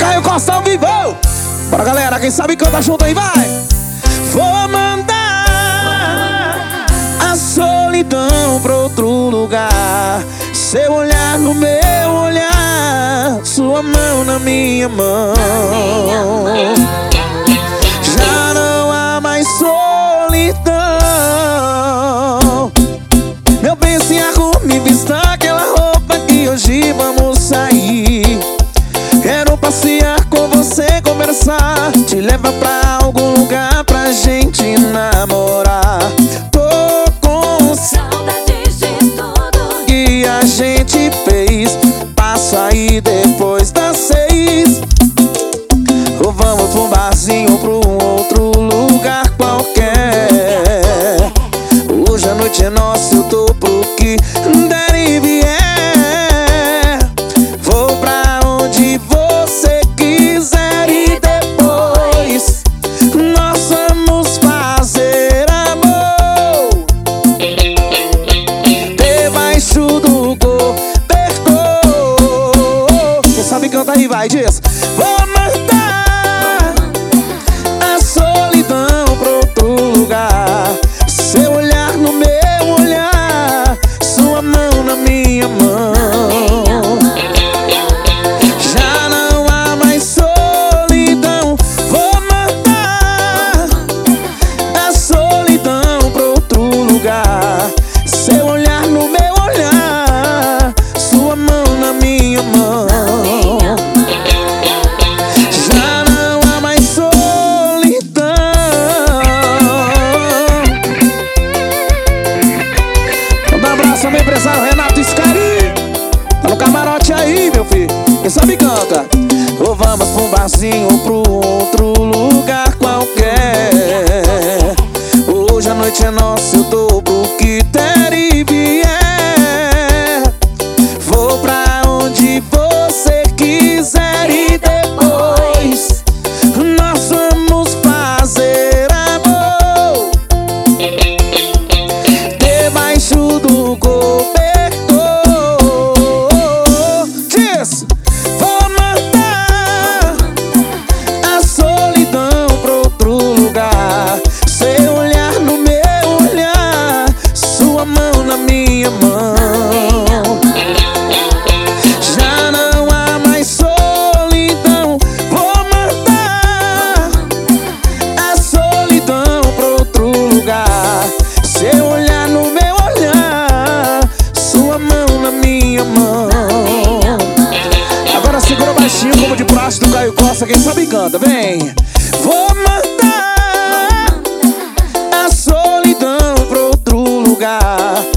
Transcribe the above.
Caio Costa ao vivo. Bora, galera, quem sabe canta junto aí, vai. Vou mandar a solidão pra outro lugar. Seu olhar no meu olhar, sua mão na minha mão. Já não há mais solidão. Meu bem, se arrume, vista aquela roupa que hoje vamos sair. Quero passear com você, conversar, te levar pra algum lugar pra gente namorar. Tô com saudades de tudo que a gente fez. Passa aí depois das 6. Ou vamos pra um barzinho ou pra um outro lugar qualquer. Hoje a noite é nossa, eu tô pro que der e vier. Vou pra onde você quiser e depois nós vamos fazer amor debaixo do cobertor. Quem sabe canta aí, vai, diz. Vou mandar a solidão pra outro lugar. Seu olhar no meu olhar, sua mão na minha mão. Já não há mais solidão. Vou mandar a solidão pra outro lugar. Seu olhar no meu olhar, sua mão na minha mão. Já não há mais solidão. Manda um abraço ao meu empresário Renato Scari. Tá no camarote aí, meu filho. Quem sabe canta. Ou vamos pra um barzinho ou pro outro lugar qualquer. Hoje a noite é nossa, eu tô pro que der e vier. Vou pra onde você quiser e depois nós vamos fazer amor debaixo do cobertor. Diz. Vou mandar a solidão pra outro lugar. Seu olhar no meu olhar, sua mão na minha mão. Já não há mais solidão. Vou mandar a solidão pra outro lugar. Seu olhar no meu olhar, sua mão na minha mão. Agora segura baixinho como de praxe do Caio Costa. Quem sabe canta, vem. Vou mandar a solidão pra outro lugar.